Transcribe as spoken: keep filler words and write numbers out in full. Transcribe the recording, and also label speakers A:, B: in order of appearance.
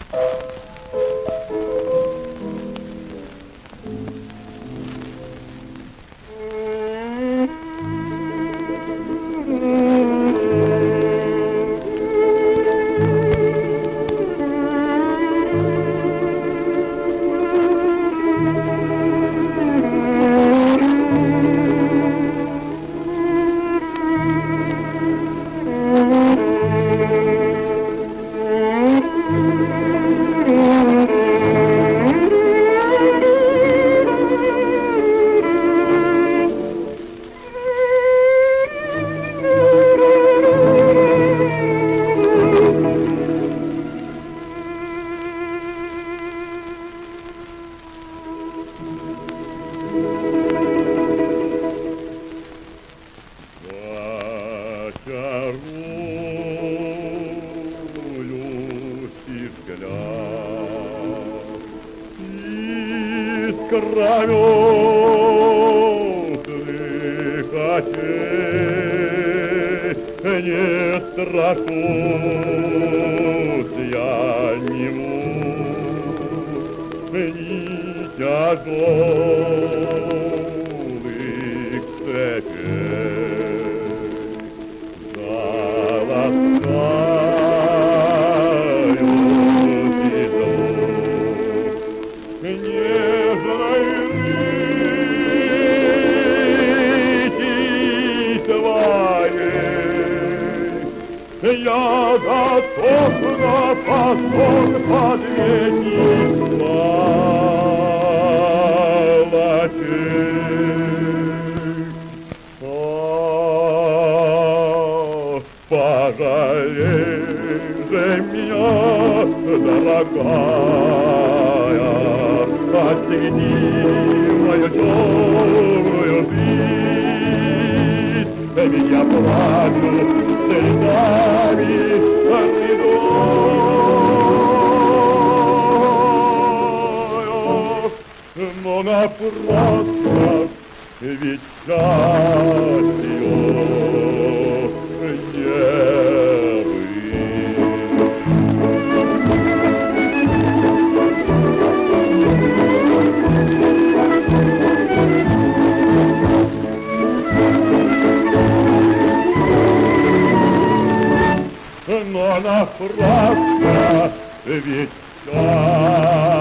A: Кровёных очей не страшусь я нему, ни тяжелых цепей. Заласкаю иду нежной рыси твоей. Я готов на позвон подветить палачей. Ах, пожалей же меня, дорогая, отсоедини мою темную жизнь, ведь я плачу слезами отведаю, но напрасно, ведь счастью не но напрасно, ведь счастье